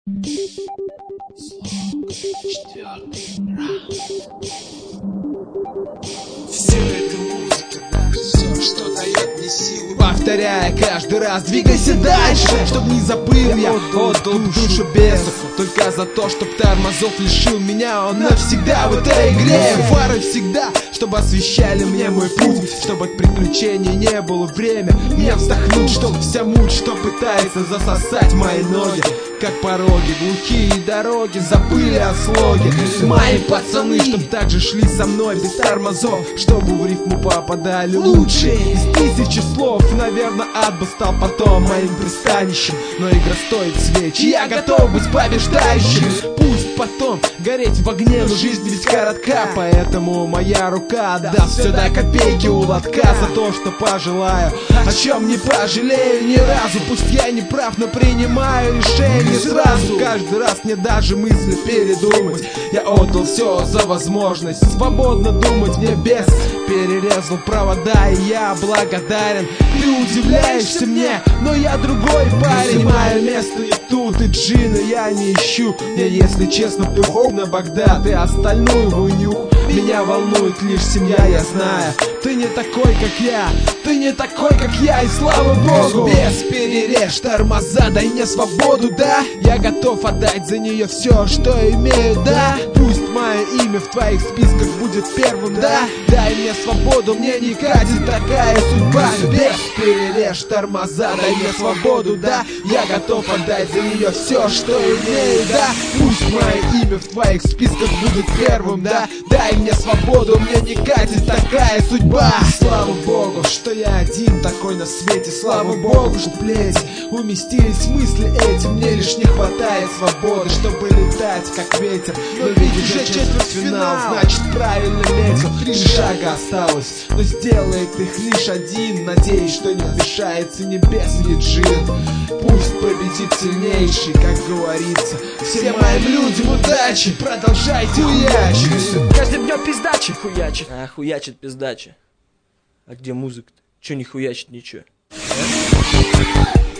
Все это музыка, все, что дает мне силы. Повторяя каждый раз, двигайся дальше, чтоб не забыл я отдал душу бесу. Только за то, чтоб тормозов лишил меня он навсегда в этой игре. Фары всегда, чтобы освещали мне мой путь, чтобы от приключений не было время мне вздохнуть, чтоб вся муть, что пытается засосать мои ноги, как пороги, глухие дороги забыли о слоге. Мои пацаны, чтоб так же шли со мной без тормозов, чтобы в рифму попадали лучшие из тысячи слов. Наверное, ад бы стал потом моим пристанищем, но игра стоит свеч, я готов быть побеждающим. Пусть потом гореть в огне, но жизнь ведь коротка, поэтому моя рука отдаст все до копейки у лотка за то, что пожелаю, о чем не пожалею ни разу. Пусть я не прав, но принимаю решение сразу. Каждый раз мне даже мысли передумать. Я отдал все за возможность свободно думать. Мне бес перерезал провода, и я благодарен. Ты удивляешься мне, но я другой парень. Мое место не тут, и джина я не ищу. Мне, если честно, плюхов на Багдад и остальную войну. Меня волнует лишь семья, я знаю. Ты не такой, как я, ты не такой, как я, и слава богу. Без перережь тормоза, дай мне свободу, да. Я готов отдать за нее все, что имею, да. Пусть мое имя в твоих списках будет первым, да. Дай мне свободу, мне не катит такая судьба. Без перережь тормоза, дай мне свободу, да. Я готов отдать за нее все, что имею, да. Пусть мое имя в твоих списках будет первым, да. Дай мне свободу, мне не катит такая судьба. Слава богу, что я один такой на свете. Слава богу, что плети уместились мысли эти. Мне лишь не хватает свободы, чтобы летать как ветер. Но видишь, уже четвертьфинал, значит правильно метил. 3 шага осталось, но сделает их лишь один. Надеюсь, что не вмешается небес и джин. Пусть победит сильнейший, как говорится. Всем моим людям удачи, продолжайте хуячить. Каждым днем пиздачи хуячит. А хуячит пиздачи. А где музыка-то? Чё не хуячит ничего?